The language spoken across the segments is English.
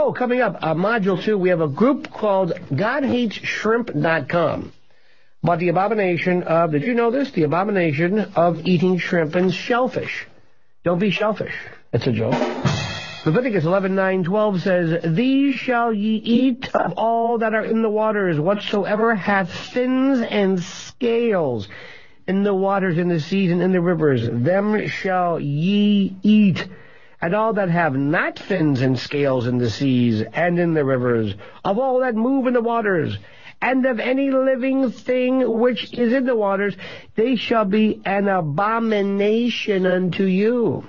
Oh, coming up, Module 2, we have a group called GodHatesShrimp.com about the abomination of, did you know this? The abomination of eating shrimp and shellfish. Don't be shellfish. It's a joke. Leviticus 11:9-12 says, These shall ye eat of all that are in the waters, whatsoever hath fins and scales in the waters, in the seas, and in the rivers. Them shall ye eat. And all that have not fins and scales in the seas and in the rivers, of all that move in the waters, and of any living thing which is in the waters, they shall be an abomination unto you.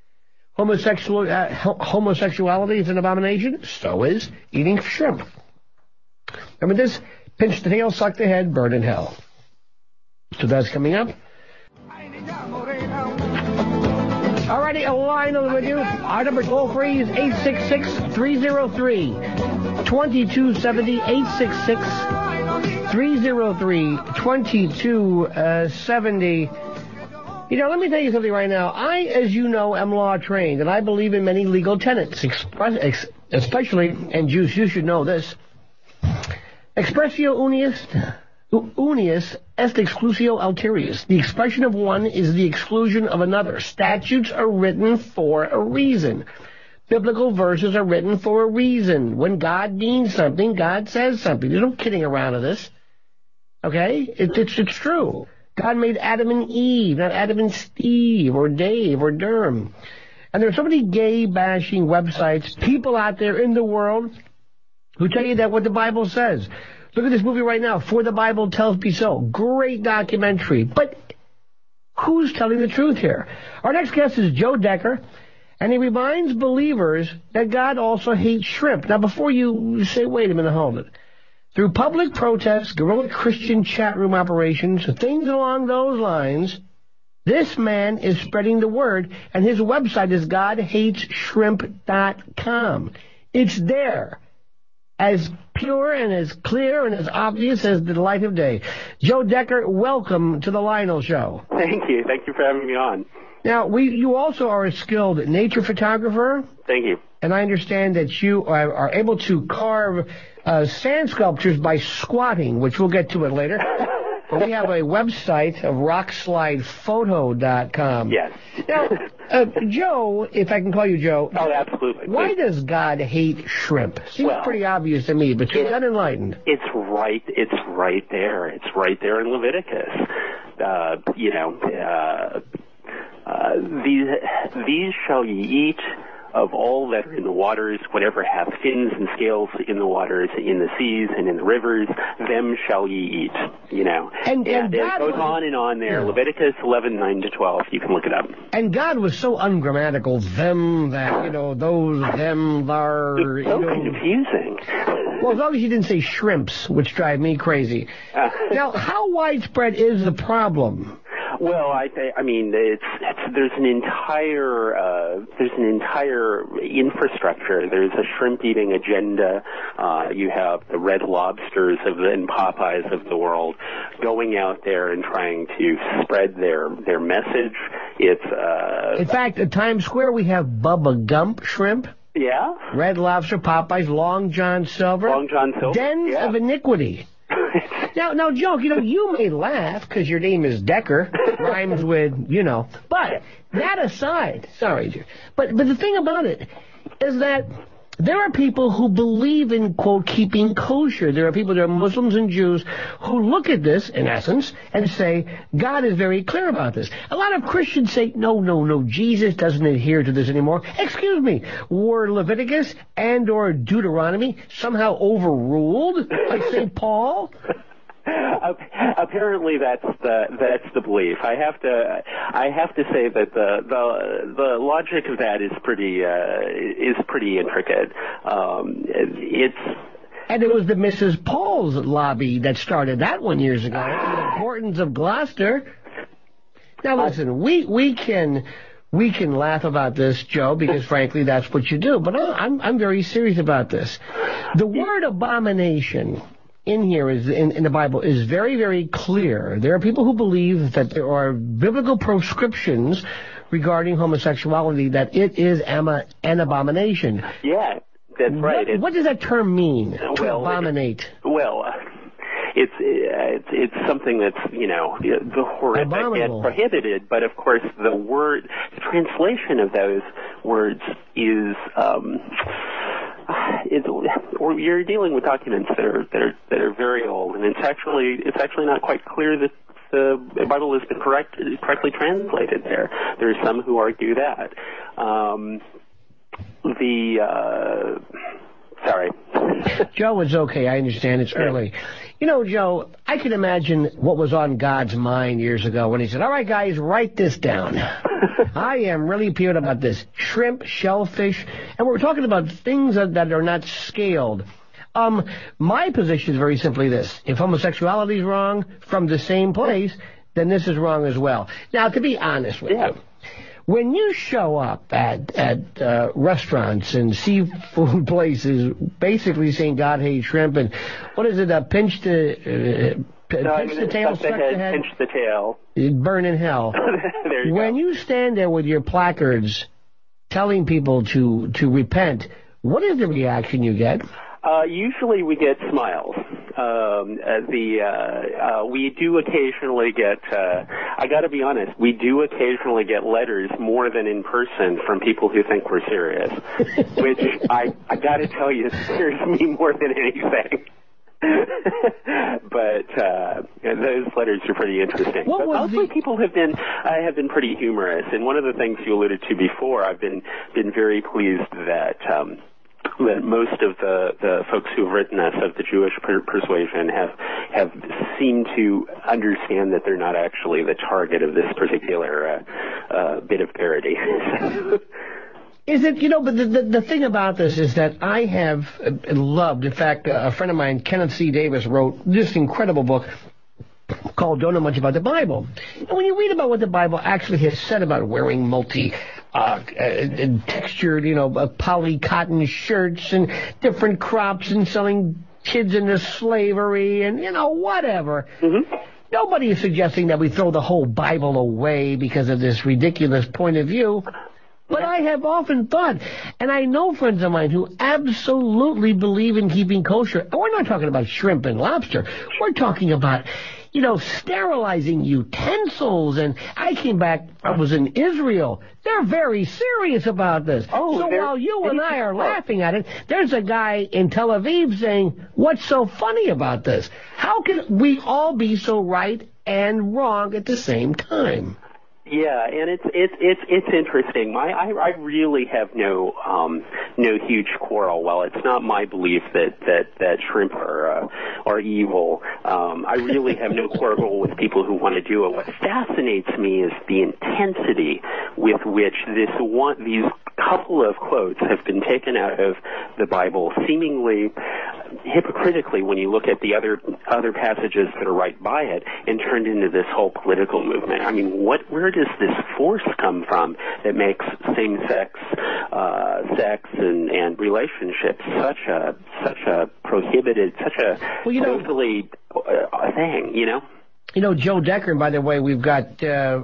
Homosexuality is an abomination, so is eating shrimp. Remember this? Pinch the tail, suck the head, burn in hell. So that's coming up. Alrighty, Lionel with you. Our number toll-free is 866-303-2270, 866-303-2270. You know, let me tell you something right now. I, as you know, am law-trained, and I believe in many legal tenets, especially, and you should know this, expressio unius est exclusio alterius. The expression of one is the exclusion of another. Statutes are written for a reason. Biblical verses are written for a reason. When God means something, God says something. There's no kidding around with this. Okay? It's true. God made Adam and Eve, not Adam and Steve, or Dave, or Durham. And there are so many gay-bashing websites, people out there in the world who tell you that what the Bible says. Look at this movie right now, For the Bible Tells Me So. Great documentary. But who's telling the truth here? Our next guest is Joe Decker, and he reminds believers that God also hates shrimp. Now, before you say, wait a minute, hold it. Through public protests, guerrilla Christian chat room operations, things along those lines, this man is spreading the word, and his website is GodHatesShrimp.com. It's there, as pure and as clear and as obvious as the light of day. Joe Decker, welcome to the Lionel Show. Thank you. Thank you for having me on. Now, you also are a skilled nature photographer. Thank you. And I understand that you are able to carve sand sculptures by squatting, which we'll get to it later. But we have a website of rockslightphoto.com. Yes. Now, Joe, if I can call you Joe. Oh, absolutely. Why does God hate shrimp? Seems pretty obvious to me, but you're unenlightened. It's right there. It's right there in Leviticus. These shall ye eat of all that are in the waters, whatever hath fins and scales in the waters, in the seas and in the rivers, them shall ye eat. And it goes on and on there. Yeah. Leviticus 11:9-12. You can look it up. And God was so ungrammatical. Them, that, those, them, thar. It's so confusing. Well, as long as you didn't say shrimps, which drive me crazy. Now, how widespread is the problem? Well, there's an entire infrastructure. There's a shrimp eating agenda. You have the Red Lobsters and Popeyes of the world going out there and trying to spread their message. In fact, at Times Square we have Bubba Gump shrimp. Yeah. Red Lobster, Popeyes, Long John Silver. Dens of iniquity. Now, Joe, you may laugh because your name is Decker, rhymes with, But that aside, sorry, but the thing about it is that there are people who believe in, quote, keeping kosher. There are Muslims and Jews who look at this, in essence, and say, God is very clear about this. A lot of Christians say, no, Jesus doesn't adhere to this anymore. Excuse me, were Leviticus and or Deuteronomy somehow overruled by St. Paul? Apparently, that's the belief. I have to say that the logic of that is pretty intricate. And it was the Mrs. Paul's lobby that started that one years ago. The importance of Gloucester. Now listen, we can laugh about this, Joe, because frankly that's what you do. But I'm very serious about this. The word abomination in here in the Bible is very, very clear. There are people who believe that there are biblical proscriptions regarding homosexuality, that it is an abomination. Yeah. That's right. What does that term mean, to abominate? It's something that's, the horrific and prohibited, but of course the translation of those words is, or you're dealing with documents that are very old, and it's actually not quite clear that the Bible has been correctly translated there. There are some who argue that. Sorry. Joe, it's okay. I understand. It's early. Joe, I can imagine what was on God's mind years ago when he said, all right, guys, write this down. I am really peeved about this. Shrimp, shellfish, and we're talking about things that are not scaled. My position is very simply this. If homosexuality is wrong from the same place, then this is wrong as well. Now, to be honest with you, when you show up at restaurants and seafood places basically saying God hates shrimp and what is it, pinch the tail, suck the head, pinch the tail, burn in hell. There you when go. You stand there with your placards telling people to repent, what is the reaction you get? Usually we get smiles. We do occasionally get, I gotta be honest, we do occasionally get letters more than in person from people who think we're serious, which I gotta tell you scares me more than anything. But those letters are pretty interesting. But mostly people have been pretty humorous, and one of the things you alluded to before, I've been very pleased that most of the folks who have written us of the Jewish persuasion have seemed to understand that they're not actually the target of this particular bit of parody. Is it, but the thing about this is that I have loved, in fact, a friend of mine, Kenneth C. Davis, wrote this incredible book called Don't Know Much About the Bible. And when you read about what the Bible actually has said about wearing textured, poly cotton shirts and different crops and selling kids into slavery and, whatever. Mm-hmm. Nobody is suggesting that we throw the whole Bible away because of this ridiculous point of view. But I have often thought, and I know friends of mine who absolutely believe in keeping kosher. And we're not talking about shrimp and lobster. We're talking about, sterilizing utensils. And I came back, I was in Israel. They're very serious about this. So while you and I are laughing at it, there's a guy in Tel Aviv saying, what's so funny about this? How can we all be so right and wrong at the same time? Yeah, and it's interesting. I really have no huge quarrel. While it's not my belief that shrimp are evil, I really have no quarrel with people who want to do it. What fascinates me is the intensity with which these couple of quotes have been taken out of the Bible, seemingly hypocritically when you look at the other passages that are right by it, and turned into this whole political movement. I mean, where does this force come from that makes same-sex sex and relationships such a prohibited, such a totally thing, Joe Decker, and by the way, we've got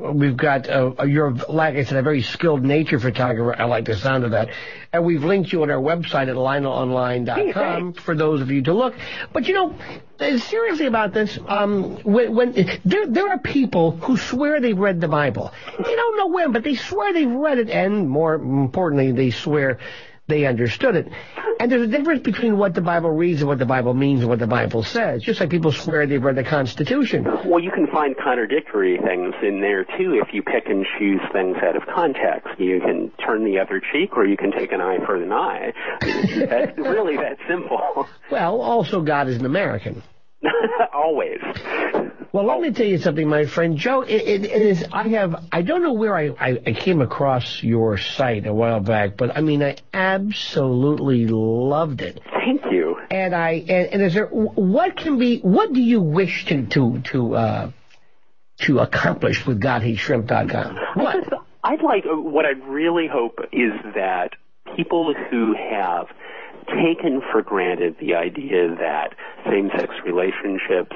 you're, like I said, a very skilled nature photographer. I like the sound of that. And we've linked you on our website at LionelOnline.com for those of you to look. But, seriously about this, when there are people who swear they've read the Bible. They don't know when, but they swear they've read it, and more importantly, they swear they understood it. And there's a difference between what the Bible reads and what the Bible means and what the Bible says. Just like people swear they've read the Constitution. Well, you can find contradictory things in there, too, if you pick and choose things out of context. You can turn the other cheek, or you can take an eye for an eye. It's really that simple. Well, also God is an American. Always. Well, let me tell you something, my friend Joe. It is. I don't know where I came across your site a while back, but I mean, I absolutely loved it. Thank you. And is there what do you wish to accomplish with GodHatesShrimp.com? What I really hope is that people who have taken for granted the idea that same-sex relationships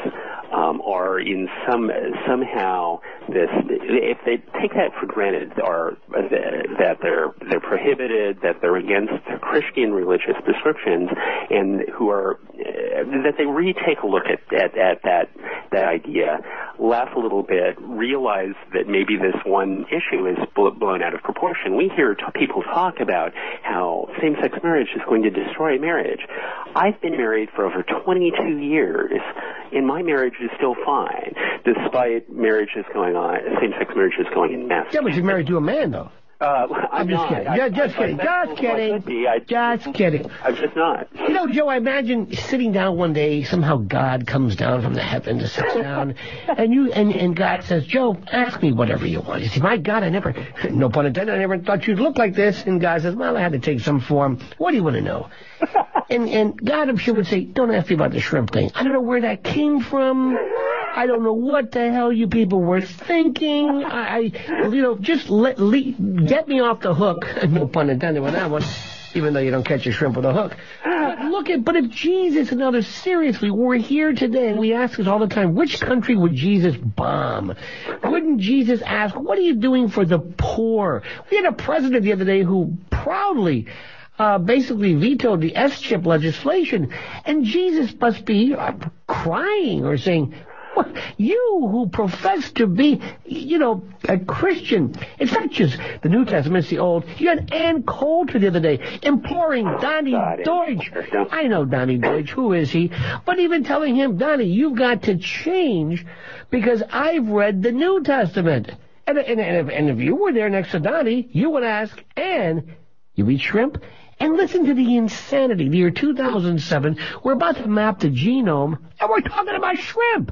are in somehow this, if they take that for granted, that they're prohibited, that they're against Christian religious prescriptions, and that they really take a look at that idea, laugh a little bit, realize that maybe this one issue is blown out of proportion. We hear people talk about how same-sex marriage is going to destroy marriage. I've been married for over 22 years, and my marriage is still fine, despite marriages going on, same-sex marriages going in mass. Yeah, but you're married to a man, though. I'm just kidding. Just kidding. I'm just not. You know, Joe, I imagine sitting down one day, somehow God comes down from the heavens and sits down, and God says, Joe, ask me whatever you want. You see, my God, no pun intended, I never thought you'd look like this. And God says, well, I had to take some form. What do you want to know? And God, I'm sure, would say, don't ask me about the shrimp thing. I don't know where that came from. I don't know what the hell you people were thinking. Just get me off the hook. No pun intended with that one, even though you don't catch a shrimp with a hook. But if Jesus and others seriously were here today, and we ask this all the time, which country would Jesus bomb? Wouldn't Jesus ask, what are you doing for the poor? We had a president the other day who proudly basically vetoed the S-chip legislation, and Jesus must be crying or saying, you who profess to be, a Christian. It's not just the New Testament, it's the Old. You had Ann Coulter the other day imploring Donnie Deutsch. I know Donnie Deutsch. Who is he? But even telling him, Donnie, you've got to change because I've read the New Testament. And if you were there next to Donnie, you would ask, Ann, you eat shrimp? And listen to the insanity. The year 2007, we're about to map the genome, and we're talking about shrimp.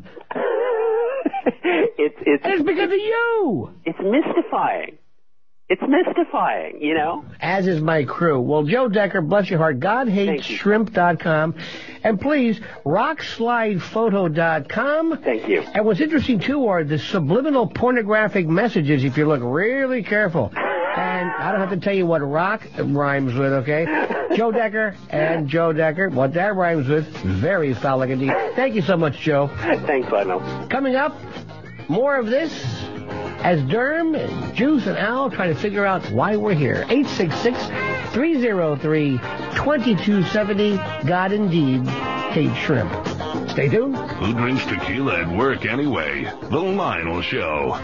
It's because of you. It's mystifying. It's mystifying, As is my crew. Well, Joe Decker, bless your heart, GodHatesShrimp.com. And please, RockSlidePhoto.com. Thank you. And what's interesting, too, are the subliminal pornographic messages, if you look really careful. And I don't have to tell you what rock rhymes with, okay? Joe Decker and Joe Decker. What that rhymes with, very phallic indeed. Thank you so much, Joe. Thanks, Lionel. Coming up, more of this as Derm and Juice and Al try to figure out why we're here. 866-303-2270. God indeed hates shrimp. Stay tuned. Who drinks tequila at work anyway? The Lionel Show.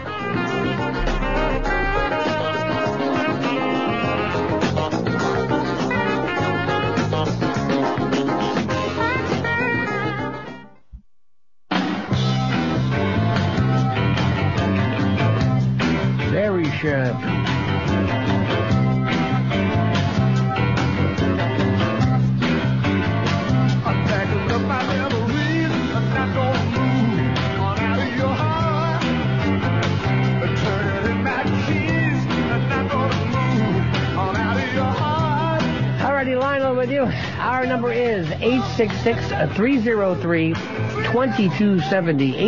Very sharp. Alrighty, Lionel with you. Our number is 866-303-2270.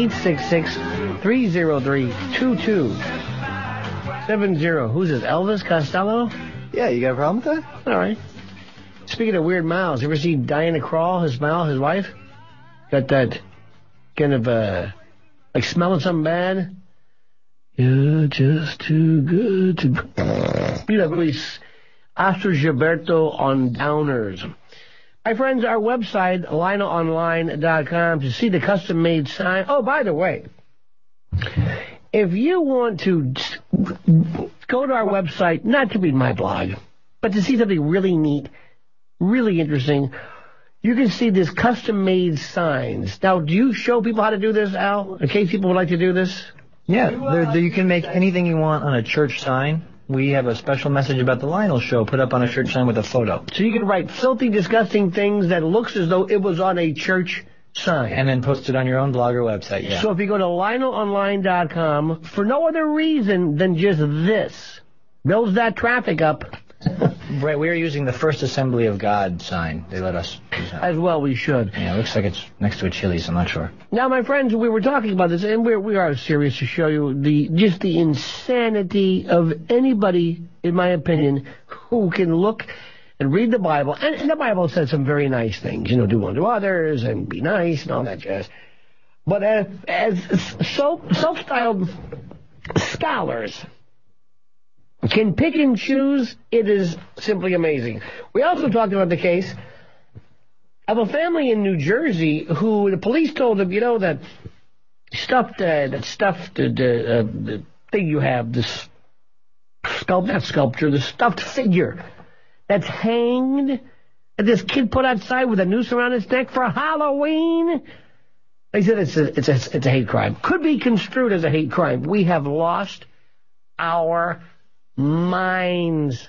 866-303-2270. Who's this, Elvis Costello? Yeah, you got a problem with that? All right. Speaking of weird mouths, you ever see Diana Krall, his wife? Got that kind of, like smelling something bad? You're just too good to... these Astro Gilberto on downers. My friends, our website, LionelOnline.com, to see the custom-made sign. Oh, by the way, if you want to go to our website, not to read my blog, but to see something really neat, really interesting, you can see this custom-made signs. Now, do you show people how to do this, Al, in case people would like to do this? Yeah, you can make anything you want on a church sign. We have a special message about the Lionel Show put up on a church sign with a photo. So you can write filthy, disgusting things that looks as though it was on a church sign. And then post it on your own blog or website, yeah. So if you go to LionelOnline.com, for no other reason than just this, builds that traffic up. Right, we are using the First Assembly of God sign. They let us use that. As well we should. Yeah, it looks like it's next to a Chili's, I'm not sure. Now, my friends, we were talking about this, and we are serious to show you the insanity of anybody, in my opinion, who can look and read the Bible. And the Bible says some very nice things, do unto others and be nice and all that jazz. But as self-styled scholars can pick and choose, it is simply amazing. We also talked about the case of a family in New Jersey who the police told them, that stuffed the thing you have, this the stuffed figure that's hanged that this kid put outside with a noose around his neck for Halloween. They said it's a hate crime. Could be construed as a hate crime. We have lost our minds.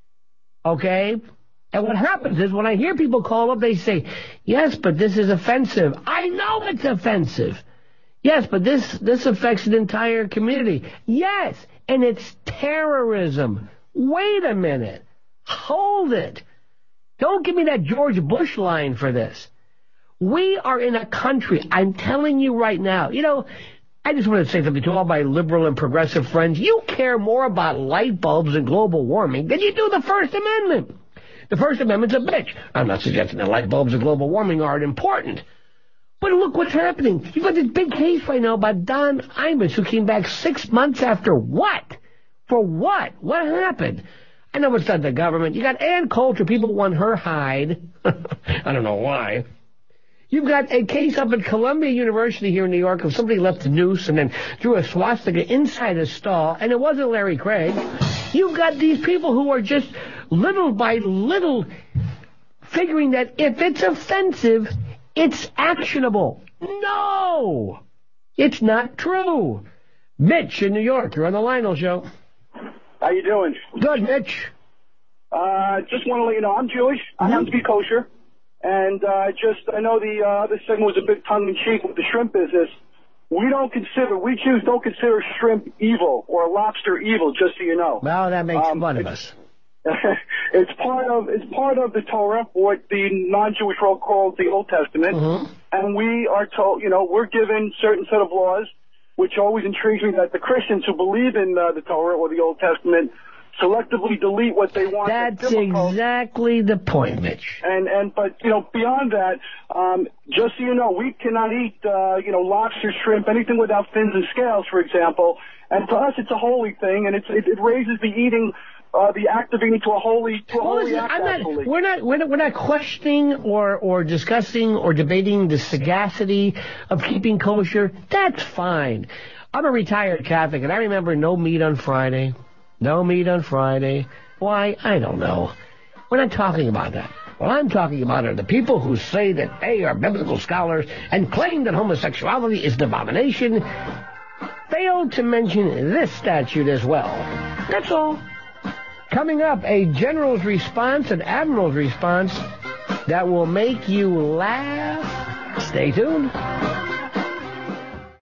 Okay? And what happens is when I hear people call up, they say, yes, but this is offensive. I know it's offensive. Yes, but this affects an entire community. Yes, and it's terrorism. Wait a minute. Hold it. Don't give me that George Bush line for this. We are in a country, I'm telling you right now, I just want to say something to all my liberal and progressive friends. You care more about light bulbs and global warming than you do the First Amendment. The First Amendment's a bitch. I'm not suggesting that light bulbs and global warming aren't important. But look what's happening. You've got this big case right now about Don Imus, who came back 6 months after what? For what? What happened? I know it's not the government. You got Ann Coulter. People want her hide. I don't know why. You've got a case up at Columbia University here in New York of somebody left a noose and then threw a swastika inside a stall, and it wasn't Larry Craig. You've got these people who are just little by little figuring that if it's offensive, it's actionable. No! It's not true. Mitch in New York, you're on the Lionel Show. How you doing? Good, Mitch. Just want to let you know, I'm Jewish. I happen to be kosher. And I know the other segment was a bit tongue-in-cheek with the shrimp business. We Jews don't consider shrimp evil or lobster evil, just so you know. Well, that makes fun of us. It's part of the Torah, or what the non-Jewish world calls the Old Testament. Mm-hmm. And we are told, we're given certain set of laws, which always intrigues me that the Christians who believe in the Torah or the Old Testament selectively delete what they want. That's exactly the point, Mitch. But beyond that, just so you know, we cannot eat lobster, shrimp, anything without fins and scales, for example. And to us, it's a holy thing, and it raises the eating. The act of eating to a holy act. We're not questioning or discussing or debating the sagacity of keeping kosher. That's fine. I'm a retired Catholic, and I remember no meat on Friday. No meat on Friday. Why? I don't know. We're not talking about that. What I'm talking about are the people who say that they are biblical scholars and claim that homosexuality is an abomination. Fail to mention this statute as well. That's all. Coming up, a general's response, an admiral's response that will make you laugh. Stay tuned.